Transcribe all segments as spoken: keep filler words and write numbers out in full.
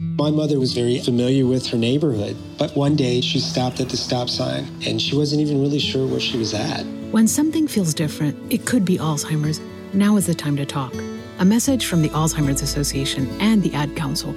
My mother was very familiar with her neighborhood, but one day she stopped at the stop sign and she wasn't even really sure where she was at. When something feels different, it could be Alzheimer's. Now is the time to talk. A message from the Alzheimer's Association and the Ad Council.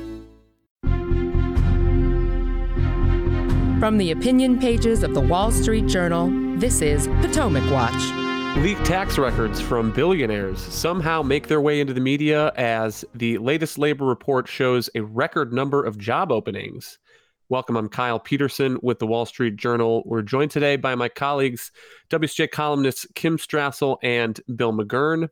From the opinion pages of the Wall Street Journal, this is Potomac Watch. Leaked tax records from billionaires somehow make their way into the media as the latest labor report shows a record number of job openings. Welcome, I'm Kyle Peterson with the Wall Street Journal. We're joined today by my colleagues, W S J columnists Kim Strassel and Bill McGurn.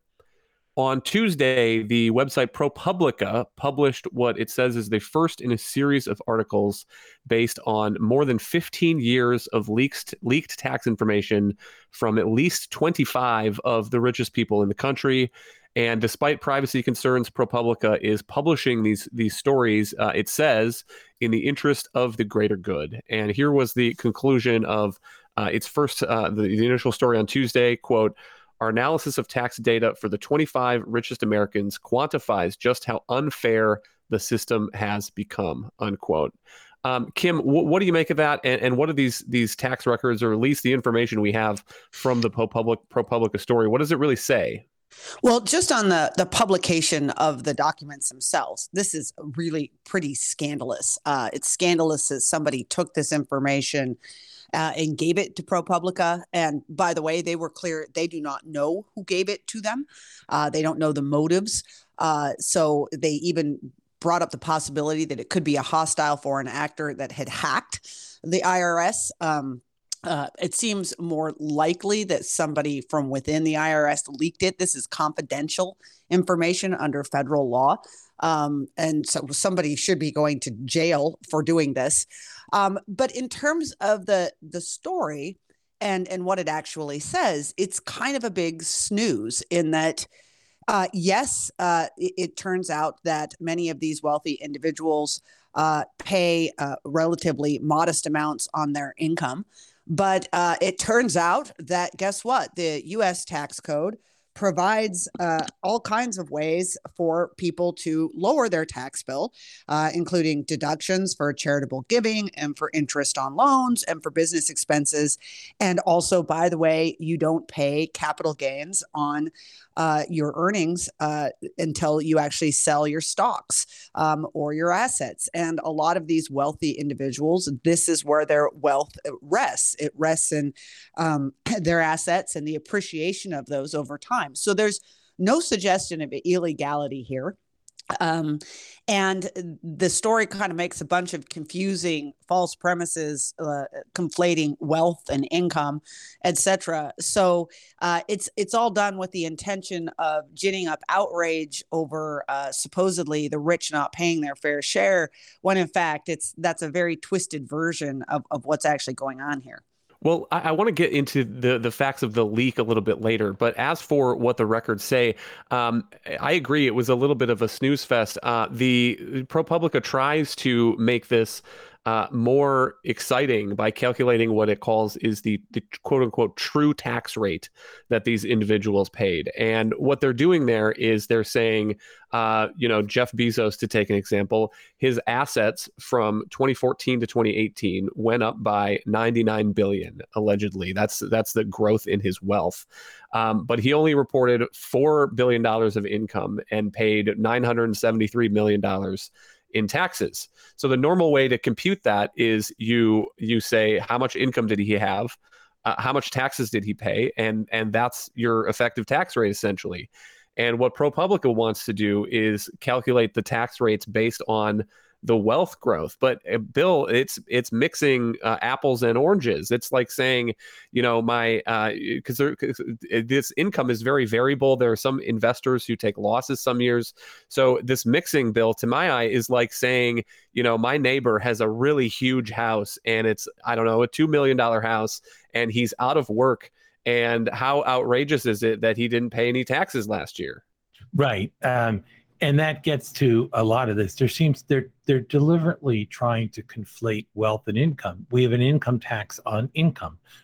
On Tuesday, the website ProPublica published what it says is the first in a series of articles based on more than fifteen years of leaked, leaked tax information from at least twenty-five of the richest people in the country. And despite privacy concerns, ProPublica is publishing these, these stories, uh, it says, in the interest of the greater good. And here was the conclusion of uh, its first, uh, the, the initial story on Tuesday, quote, "Our analysis of tax data for the twenty-five richest Americans quantifies just how unfair the system has become," unquote. Um, Kim, w- what do you make of that? And, and what are these these tax records, or at least the information we have from the ProPublica, ProPublica story? What does it really say? Well, just on the, the publication of the documents themselves, this is really pretty scandalous. Uh, it's scandalous that somebody took this information Uh, and gave it to ProPublica. And by the way, they were clear, they do not know who gave it to them. Uh, they don't know the motives. Uh, so they even brought up the possibility that it could be a hostile foreign actor that had hacked the I R S. Um, uh, it seems more likely that somebody from within the I R S leaked it. This is confidential information under federal law. Um, and so somebody should be going to jail for doing this. Um, but in terms of the the story and, and what it actually says, it's kind of a big snooze in that, uh, yes, uh, it, it turns out that many of these wealthy individuals uh, pay uh, relatively modest amounts on their income. But uh, it turns out that, guess what? The U S tax code provides uh, all kinds of ways for people to lower their tax bill, uh, including deductions for charitable giving and for interest on loans and for business expenses. And also, by the way, you don't pay capital gains on uh, your earnings uh, until you actually sell your stocks um, or your assets. And a lot of these wealthy individuals, this is where their wealth rests. It rests in um, their assets and the appreciation of those over time. So there's no suggestion of illegality here. Um, and the story kind of makes a bunch of confusing false premises, uh, conflating wealth and income, et cetera. So uh, it's it's all done with the intention of ginning up outrage over uh, supposedly the rich not paying their fair share, when in fact it's that's a very twisted version of, of what's actually going on here. Well, I, I want to get into the, the facts of the leak a little bit later. But as for what the records say, um, I agree. It was a little bit of a snooze fest. Uh, the ProPublica tries to make this uh, more exciting by calculating what it calls is the, the quote unquote true tax rate that these individuals paid. And what they're doing there is they're saying, uh, you know, Jeff Bezos, to take an example, his assets from twenty fourteen to twenty eighteen went up by ninety-nine billion, allegedly. That's that's the growth in his wealth. Um, but he only reported four billion dollars of income and paid nine hundred seventy-three million dollars in taxes. So the normal way to compute that is you you say, how much income did he have? Uh, how much taxes did he pay? And and that's your effective tax rate, essentially. And what ProPublica wants to do is calculate the tax rates based on the wealth growth. But uh, Bill, it's it's mixing uh, apples and oranges. It's like saying, you know, my because uh, this income is very variable. There are some investors who take losses some years. So this mixing, Bill, to my eye, is like saying, you know, my neighbor has a really huge house and it's, I don't know, a two million dollars house and he's out of work. And how outrageous is it that he didn't pay any taxes last year? Right. Um, and that gets to a lot of this. There seems they're they're deliberately trying to conflate wealth and income. We have an income tax on income,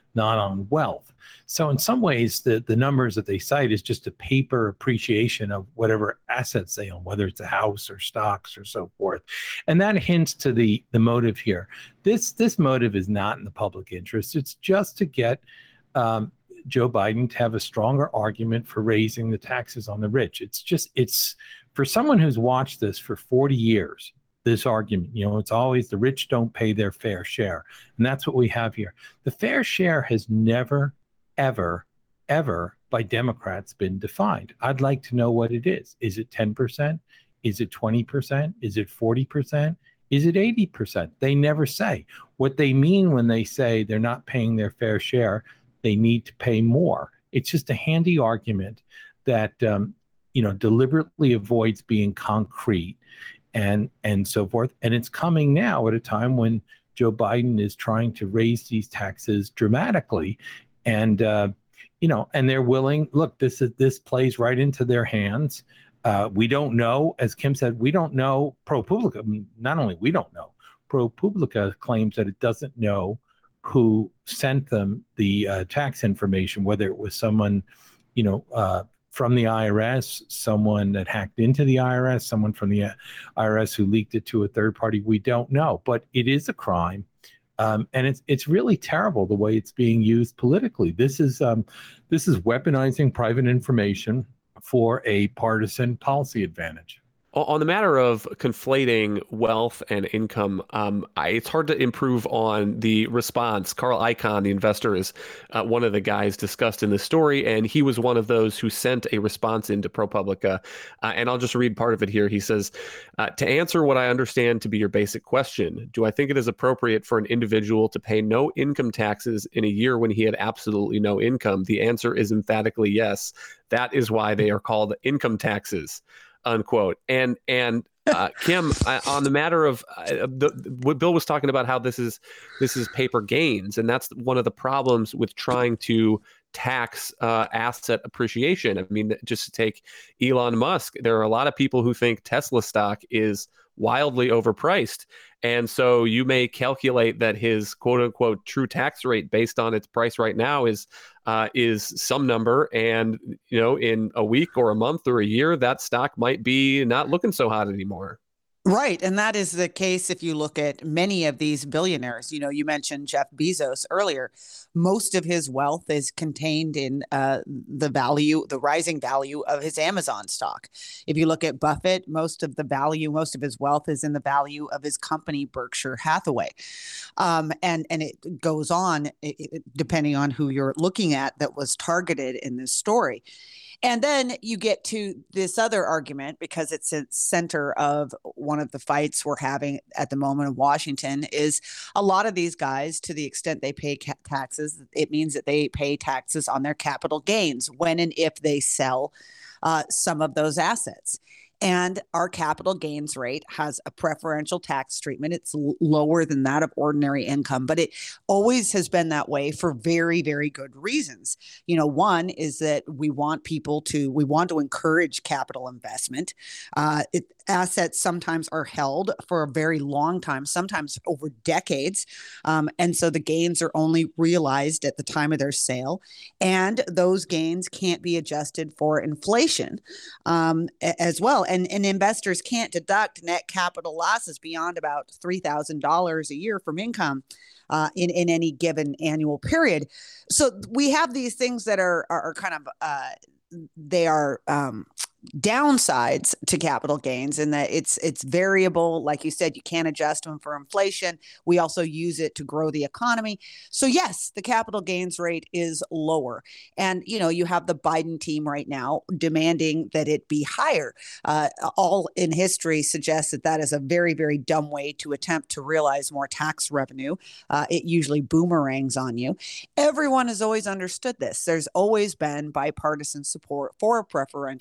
not on wealth. So in some ways, the, the numbers that they cite is just a paper appreciation of whatever assets they own, whether it's a house or stocks or so forth. And that hints to the, the motive here. This, this motive is not in the public interest. It's just to get um, Joe Biden to have a stronger argument for raising the taxes on the rich. It's just, it's for someone who's watched this for forty years, this argument, you know, it's always the rich don't pay their fair share. And that's what we have here. The fair share has never, ever, ever by Democrats been defined. I'd like to know what it is. Is it ten percent? Is it twenty percent? Is it forty percent? Is it eighty percent? They never say. What they mean when they say they're not paying their fair share, they need to pay more. It's just a handy argument that, um, you know, deliberately avoids being concrete and and so forth. And it's coming now at a time when Joe Biden is trying to raise these taxes dramatically. And, uh, you know, and they're willing, look, this is this plays right into their hands. Uh, we don't know, as Kim said, we don't know. ProPublica, not only we don't know, ProPublica claims that it doesn't know who sent them the uh, tax information, whether it was someone, you know, uh, from the I R S, someone that hacked into the I R S, someone from the I R S who leaked it to a third party. We don't know, but it is a crime. Um, and it's it's really terrible the way it's being used politically. This is um, this is weaponizing private information for a partisan policy advantage. On the matter of conflating wealth and income, um, I, it's hard to improve on the response. Carl Icahn, the investor, is uh, one of the guys discussed in the story, and he was one of those who sent a response into ProPublica. Uh, and I'll just read part of it here. He says, uh, to answer what I understand to be your basic question, do I think it is appropriate for an individual to pay no income taxes in a year when he had absolutely no income? The answer is emphatically yes. That is why they are called income taxes. Unquote. And and uh, Kim, uh, on the matter of uh, the, what Bill was talking about, how this is this is paper gains, and that's one of the problems with trying to tax uh, asset appreciation. I mean, just to take Elon Musk, there are a lot of people who think Tesla stock is wildly overpriced. And so you may calculate that his quote unquote true tax rate based on its price right now is uh, is some number. And, you know, in a week or a month or a year, that stock might be not looking so hot anymore. Right. And that is the case if you look at many of these billionaires. You know, you mentioned Jeff Bezos earlier. Most of his wealth is contained in uh, the value, the rising value of his Amazon stock. If you look at Buffett, most of the value, most of his wealth is in the value of his company, Berkshire Hathaway. Um, and, and it goes on, it, it, depending on who you're looking at, that was targeted in this story. And then you get to this other argument, because it's at center of one of the fights we're having at the moment in Washington, is a lot of these guys, to the extent they pay ca- taxes, it means that they pay taxes on their capital gains when and if they sell uh, some of those assets. And our capital gains rate has a preferential tax treatment. It's l- lower than that of ordinary income, but it always has been that way for very, very good reasons. You know, one is that we want people to, we want to encourage capital investment. Uh, it, assets sometimes are held for a very long time, sometimes over decades. Um, and so the gains are only realized at the time of their sale. And those gains can't be adjusted for inflation um, as well. And, and investors can't deduct net capital losses beyond about three thousand dollars a year from income uh, in, in any given annual period. So we have these things that are, are, are kind of, uh, they are um, downsides to capital gains in that it's it's variable. Like you said, you can't adjust them for inflation. We also use it to grow the economy. So yes, the capital gains rate is lower. And, you know, you have the Biden team right now demanding that it be higher. Uh, all in history suggests that that is a very, very dumb way to attempt to realize more tax revenue. Uh, it usually boomerangs on you. Everyone has always understood this. There's always been bipartisan support for a preferential tax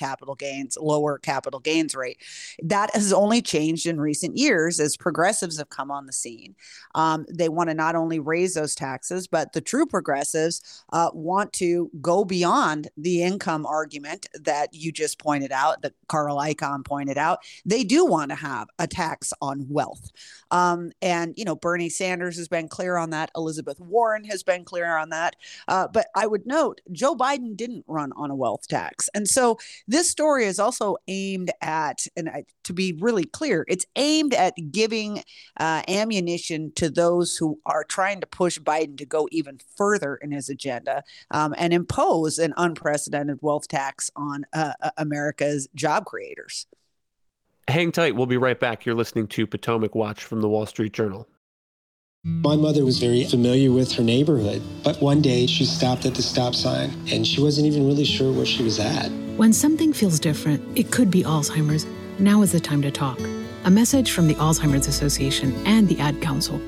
capital gains, lower capital gains rate. That has only changed in recent years as progressives have come on the scene. Um, they want to not only raise those taxes, but the true progressives uh, want to go beyond the income argument that you just pointed out, that Carl Icahn pointed out. They do want to have a tax on wealth. Um, and, you know, Bernie Sanders has been clear on that. Elizabeth Warren has been clear on that. Uh, but I would note Joe Biden didn't run on a wealth tax. And so this story is also aimed at, and I, to be really clear, it's aimed at giving uh, ammunition to those who are trying to push Biden to go even further in his agenda um, and impose an unprecedented wealth tax on uh, America's job creators. Hang tight. We'll be right back. You're listening to Potomac Watch from the Wall Street Journal. My mother was very familiar with her neighborhood, but one day she stopped at the stop sign and she wasn't even really sure where she was at. When something feels different, it could be Alzheimer's. Now is the time to talk. A message from the Alzheimer's Association and the Ad Council.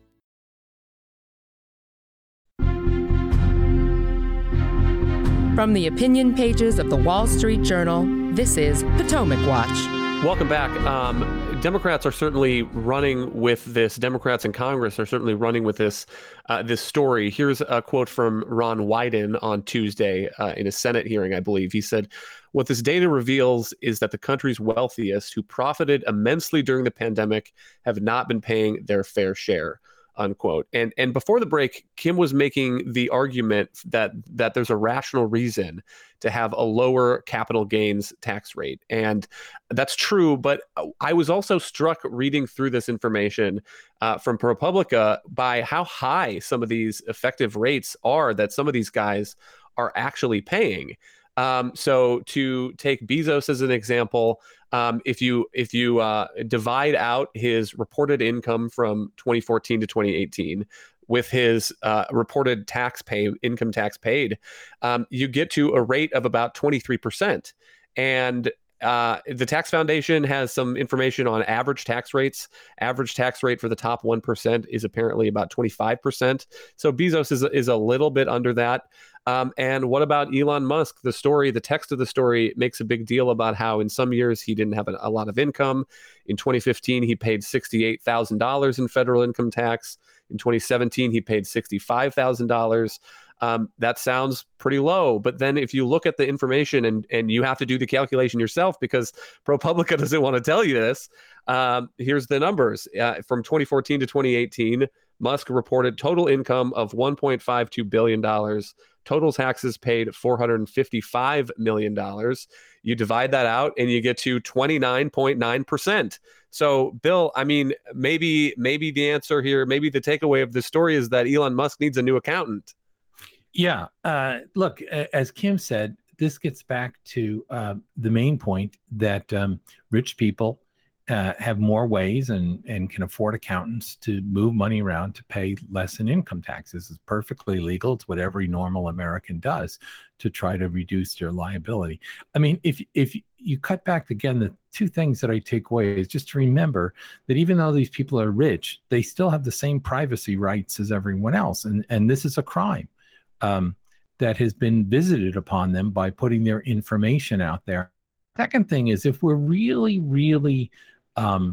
From the opinion pages of the Wall Street Journal, this is Potomac Watch. Welcome back. Um, Democrats are certainly running with this. Democrats in Congress are certainly running with this uh, this story. Here's a quote from Ron Wyden on Tuesday uh, in a Senate hearing, I believe. He said, "What this data reveals is that the country's wealthiest, who profited immensely during the pandemic, have not been paying their fair share." Unquote. And and before the break, Kim was making the argument that that there's a rational reason to have a lower capital gains tax rate. And that's true. But I was also struck reading through this information uh, from ProPublica by how high some of these effective rates are that some of these guys are actually paying. Um, so to take Bezos as an example, um, if you if you uh, divide out his reported income from twenty fourteen to twenty eighteen with his uh, reported tax pay income tax paid, um, you get to a rate of about twenty-three percent. And Uh, the Tax Foundation has some information on average tax rates. Average tax rate for the top one percent is apparently about twenty-five percent. So Bezos is, is a little bit under that. Um, and what about Elon Musk? The story, the text of the story makes a big deal about how in some years he didn't have a, a lot of income. In twenty fifteen, he paid sixty-eight thousand dollars in federal income tax. In twenty seventeen, he paid sixty-five thousand dollars. Um, that sounds pretty low. But then if you look at the information and, and you have to do the calculation yourself because ProPublica doesn't want to tell you this, um, here's the numbers. Uh, from twenty fourteen to twenty eighteen, Musk reported total income of one point five two billion dollars, total taxes paid four hundred fifty-five million dollars. You divide that out and you get to twenty-nine point nine percent. So, Bill, I mean, maybe maybe the answer here, maybe the takeaway of the story is that Elon Musk needs a new accountant. Yeah. Uh, look, as Kim said, this gets back to uh, the main point that um, rich people uh, have more ways and, and can afford accountants to move money around to pay less in income taxes. It's perfectly legal. It's what every normal American does to try to reduce their liability. I mean, if if you cut back again, the two things that I take away is just to remember that even though these people are rich, they still have the same privacy rights as everyone else. And, and this is a crime. Um, that has been visited upon them by putting their information out there. Second thing is, if we're really, really um,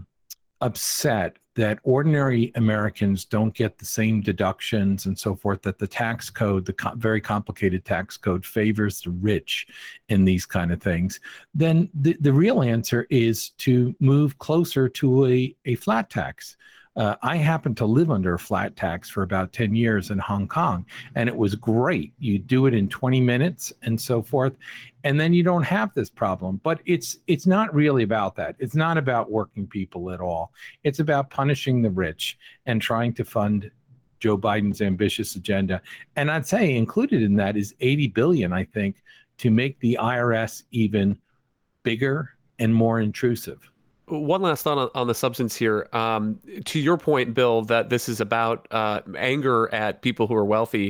upset that ordinary Americans don't get the same deductions and so forth, that the tax code, the co- very complicated tax code, favors the rich in these kind of things, then the, the real answer is to move closer to a, a flat tax. Uh, I happened to live under a flat tax for about ten years in Hong Kong, and it was great. You do it in twenty minutes and so forth, and then you don't have this problem. But it's it's not really about that. It's not about working people at all. It's about punishing the rich and trying to fund Joe Biden's ambitious agenda. And I'd say included in that is eighty billion dollars, I think, to make the I R S even bigger and more intrusive. One last thought on, on the substance here. Um, to your point, Bill, that this is about uh, anger at people who are wealthy.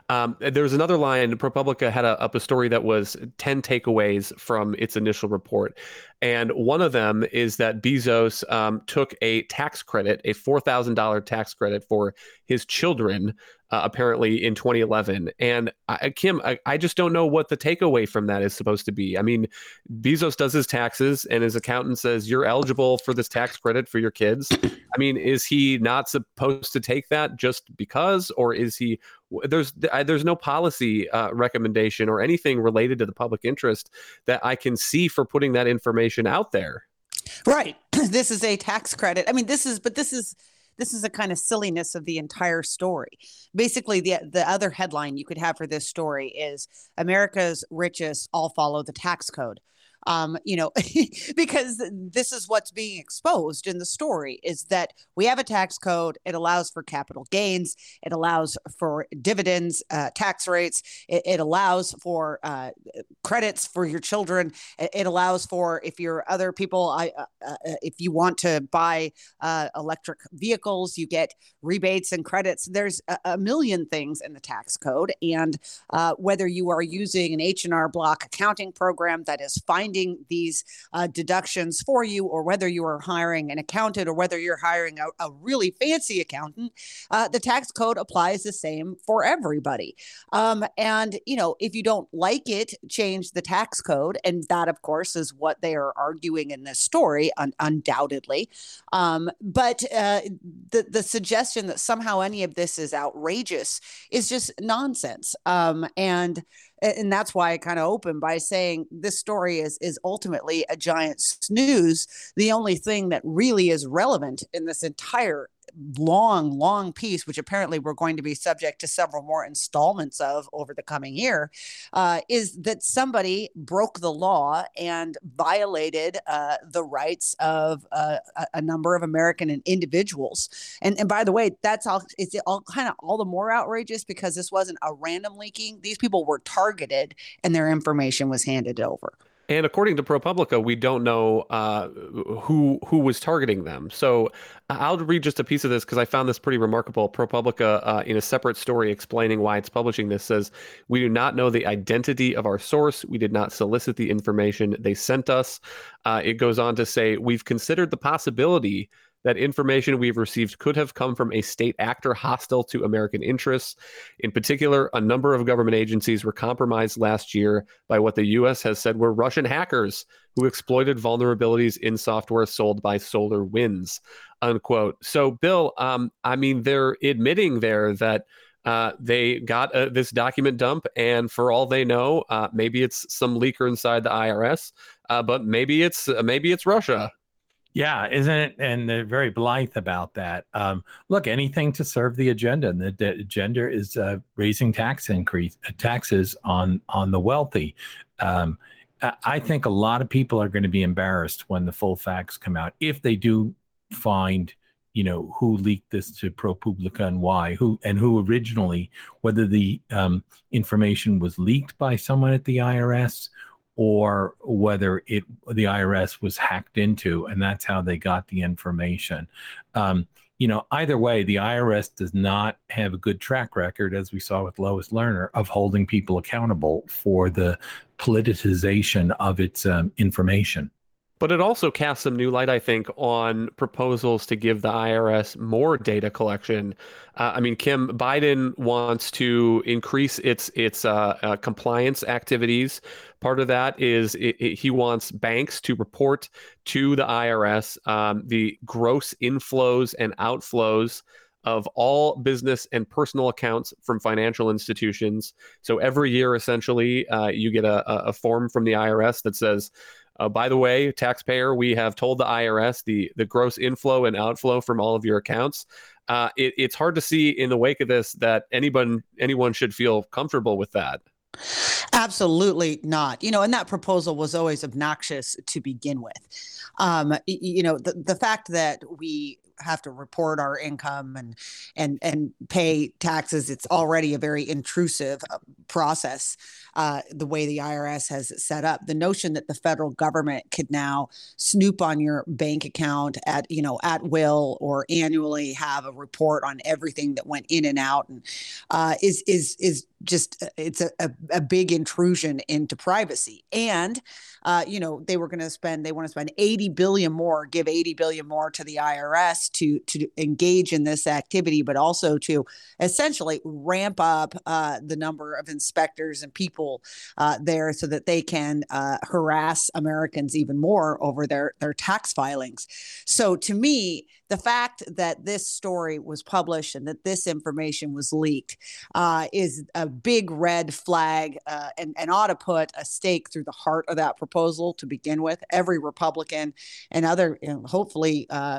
Um, there was another line. ProPublica had a, up a story that was ten takeaways from its initial report. And one of them is that Bezos um, took a tax credit, a four thousand dollars tax credit for his children, uh, apparently in twenty eleven. And I, Kim, I, I just don't know what the takeaway from that is supposed to be. I mean, Bezos does his taxes and his accountant says you're eligible for this tax credit for your kids. I mean, is he not supposed to take that just because, or is he, there's there's no policy uh, recommendation or anything related to the public interest that I can see for putting that information out there. Right. This is a tax credit. I mean, this is, but this is, this is a kind of silliness of the entire story. Basically, the the other headline you could have for this story is America's richest all follow the tax code. Um, you know, because this is what's being exposed in the story is that we have a tax code. It allows for capital gains. It allows for dividends, uh, tax rates. It, it allows for uh, credits for your children. It, it allows for if you're other people, I, uh, uh, if you want to buy uh, electric vehicles, you get rebates and credits. There's a, a million things in the tax code. And uh, whether you are using an H and R Block accounting program that is finding these uh, deductions for you, or whether you are hiring an accountant, or whether you're hiring a, a really fancy accountant, uh, the tax code applies the same for everybody. Um, and, you know, if you don't like it, change the tax code. And that, of course, is what they are arguing in this story, un- undoubtedly. Um, but uh, the, the suggestion that somehow any of this is outrageous is just nonsense. Um, and And that's why I kind of open by saying this story is is ultimately a giant snooze. The only thing that really is relevant in this entire long, long piece, which apparently we're going to be subject to several more installments of over the coming year, uh, is that somebody broke the law and violated uh, the rights of uh, a, a number of American individuals. And and by the way, that's all. It's all kind of all the more outrageous because this wasn't a random leaking. These people were targeted, and their information was handed over. And according to ProPublica, we don't know uh, who who was targeting them. So I'll read just a piece of this because I found this pretty remarkable. ProPublica, uh, in a separate story explaining why it's publishing this, says, "We do not know the identity of our source. We did not solicit the information they sent us." Uh, it goes on to say, "We've considered the possibility that information we've received could have come from a state actor hostile to American interests. In particular, a number of government agencies were compromised last year by what the U S has said were Russian hackers who exploited vulnerabilities in software sold by SolarWinds," unquote. So, Bill, um, I mean, they're admitting there that uh, they got uh, this document dump, and for all they know, uh, maybe it's some leaker inside the I R S, uh, but maybe it's uh, maybe it's Russia. Yeah, isn't it? And they're very blithe about that. Um, look, anything to serve the agenda, and the, the agenda is uh, raising tax increase uh, taxes on on the wealthy. Um, I think a lot of people are going to be embarrassed when the full facts come out, if they do find, you know, who leaked this to ProPublica and why, who and who originally, whether the um, information was leaked by someone at the I R S, or whether it the I R S was hacked into, and that's how they got the information. Um, you know, either way, the I R S does not have a good track record, as we saw with Lois Lerner, of holding people accountable for the politicization of its um, information. But it also casts some new light, I think, on proposals to give the I R S more data collection. Uh, I mean, Kim, Biden wants to increase its its uh, uh, compliance activities. Part of that is it, it, he wants banks to report to the I R S um, the gross inflows and outflows of all business and personal accounts from financial institutions. So every year, essentially, uh, you get a, a form from the I R S that says, Uh, by the way, taxpayer, we have told the I R S the, the gross inflow and outflow from all of your accounts. Uh, it, it's hard to see in the wake of this that anyone anyone should feel comfortable with that. Absolutely not. You know, and that proposal was always obnoxious to begin with. Um, you know, the, the fact that we have to report our income and and and pay taxes. It's already a very intrusive process, uh, the way the I R S has it set up. The notion that the federal government could now snoop on your bank account at, you know, at will or annually have a report on everything that went in and out and uh, is is is just it's a, a, a big intrusion into privacy. And uh, you know, they were going to spend they want to spend eighty billion more, give eighty billion more to the I R S to to engage in this activity, but also to essentially ramp up uh, the number of inspectors and people uh, there so that they can uh, harass Americans even more over their their tax filings. So to me, the fact that this story was published and that this information was leaked uh, is a big red flag uh, and, and ought to put a stake through the heart of that proposal to begin with. Every Republican and other, you know, hopefully, uh,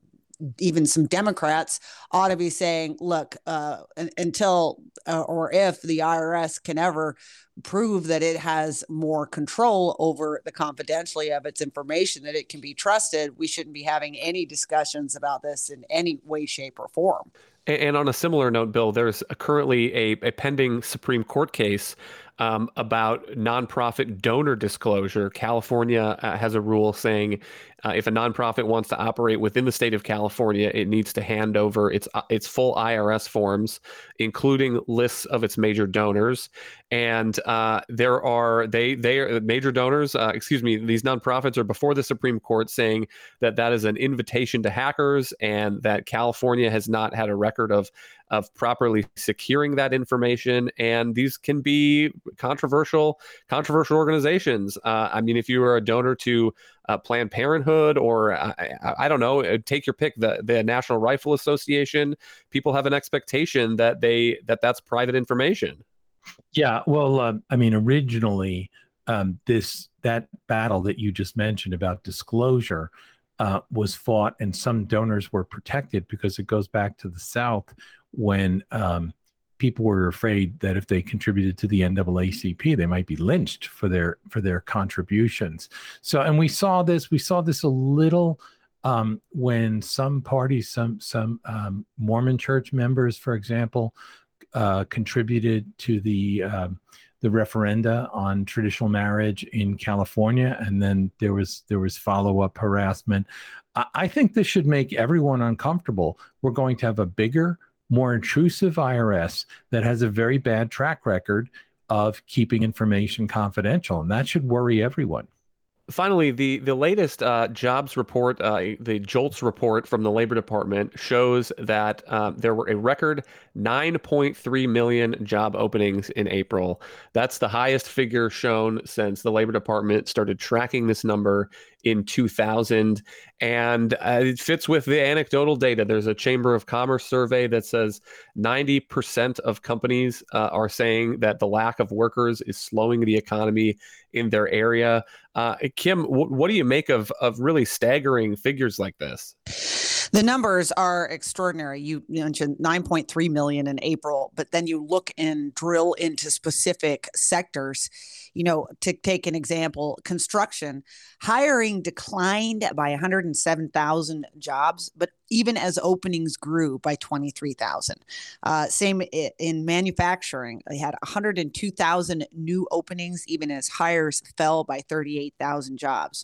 even some Democrats ought to be saying, look, uh, until uh, or if the I R S can ever prove that it has more control over the confidentiality of its information, that it can be trusted, we shouldn't be having any discussions about this in any way, shape, or form. And on a similar note, Bill, there's a, currently a, a pending Supreme Court case um, about nonprofit donor disclosure. California uh, has a rule saying uh, if a nonprofit wants to operate within the state of California, it needs to hand over its uh, its full I R S forms, including lists of its major donors. And uh, there are they they are major donors. Uh, excuse me, these nonprofits are before the Supreme Court saying that that is an invitation to hackers, and that California has not had a record of of properly securing that information. And these can be controversial controversial organizations. Uh, I mean, if you are a donor to uh, Planned Parenthood, or I, I don't know, take your pick, the the National Rifle Association, people have an expectation that they that that's private information. Yeah, well, um, I mean, originally, um, this that battle that you just mentioned about disclosure uh, was fought, and some donors were protected because it goes back to the South when um, people were afraid that if they contributed to the N double A C P, they might be lynched for their for their contributions. So, and we saw this, we saw this a little um, when some parties, some some um, Mormon church members, for example, uh, contributed to the um, the referenda on traditional marriage in California, and then there was there was follow-up harassment. I, I think this should make everyone uncomfortable. We're going to have a bigger, more intrusive I R S that has a very bad track record of keeping information confidential, and that should worry everyone. Finally, the the latest uh, jobs report, uh, the JOLTS report from the Labor Department, shows that uh, there were a record nine point three million job openings in April. That's the highest figure shown since the Labor Department started tracking this number in two thousand. And uh, it fits with the anecdotal data. There's a Chamber of Commerce survey that says ninety percent of companies uh, are saying that the lack of workers is slowing the economy in their area. Uh, Kim, w- what do you make of of really staggering figures like this? The numbers are extraordinary. You mentioned nine point three million in April, but then you look and drill into specific sectors. You know, to take an example, construction, hiring declined by one hundred seven thousand jobs, but even as openings grew by twenty-three thousand. Uh, same in manufacturing. They had one hundred two thousand new openings, even as hires fell by thirty-eight thousand jobs.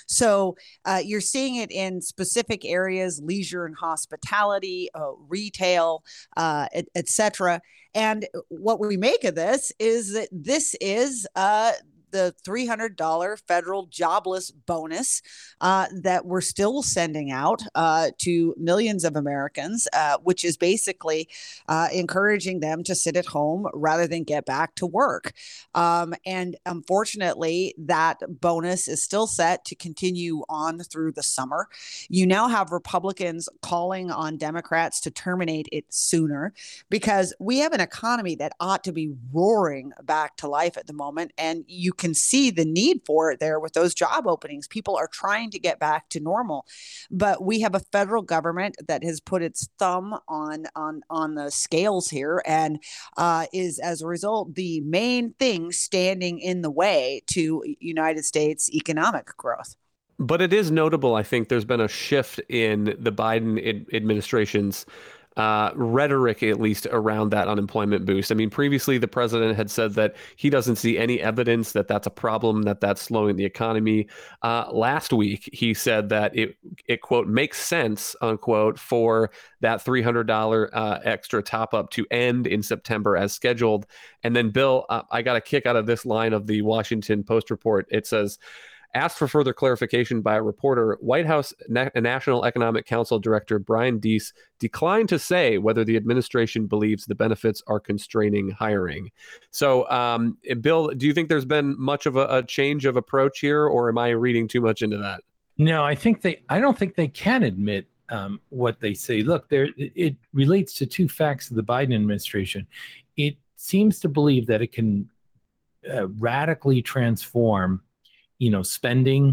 So uh, you're seeing it in specific areas, leisure and hospitality, uh, retail, uh, et, et cetera. And what we make of this is that this is uh, the three hundred dollars federal jobless bonus uh, that we're still sending out uh, to millions of Americans, uh, which is basically uh, encouraging them to sit at home rather than get back to work. Um, and unfortunately, that bonus is still set to continue on through the summer. You now have Republicans calling on Democrats to terminate it sooner because we have an economy that ought to be roaring back to life at the moment. And you can see the need for it there with those job openings. People are trying to get back to normal, but we have a federal government that has put its thumb on on on the scales here and uh, is, as a result, the main thing standing in the way to United States economic growth. But it is notable, I think, there's been a shift in the Biden ad- administration's uh, rhetoric, at least around that unemployment boost. I mean, previously the president had said that he doesn't see any evidence that that's a problem, that that's slowing the economy. Uh, last week, he said that it, it, quote, makes sense, unquote, for that three hundred dollars uh, extra top up to end in September as scheduled. And then, Bill, uh, I got a kick out of this line of the Washington Post report. It says, asked for further clarification by a reporter, White House Na- National Economic Council Director Brian Deese declined to say whether the administration believes the benefits are constraining hiring. So, um, Bill, do you think there's been much of a, a change of approach here, or am I reading too much into that? No, I think they. I don't think they can admit um, what they say. Look, there. It relates to two facts of the Biden administration. It seems to believe that it can uh, radically transform, you know, spending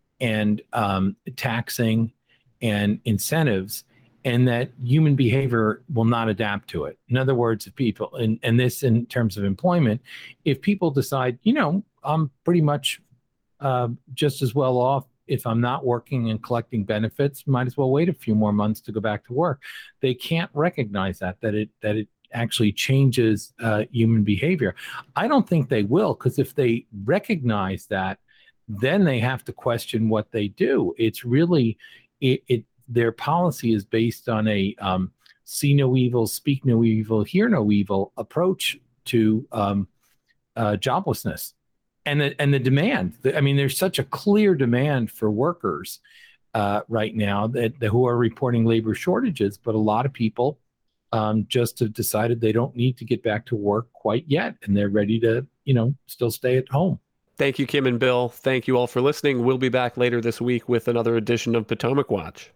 and um, taxing and incentives, and that human behavior will not adapt to it. In other words, if people, and, and this in terms of employment, if people decide, you know, I'm pretty much uh, just as well off if I'm not working and collecting benefits, might as well wait a few more months to go back to work. They can't recognize that, that it, that it actually changes uh, human behavior. I don't think they will, because if they recognize that, then they have to question what they do. It's really, it, it their policy is based on a um, see no evil, speak no evil, hear no evil approach to um, uh, joblessness and the, and the demand. I mean, there's such a clear demand for workers uh, right now that, that who are reporting labor shortages, but a lot of people um, just have decided they don't need to get back to work quite yet, and they're ready to, you know, still stay at home. Thank you, Kim and Bill. Thank you all for listening. We'll be back later this week with another edition of Potomac Watch.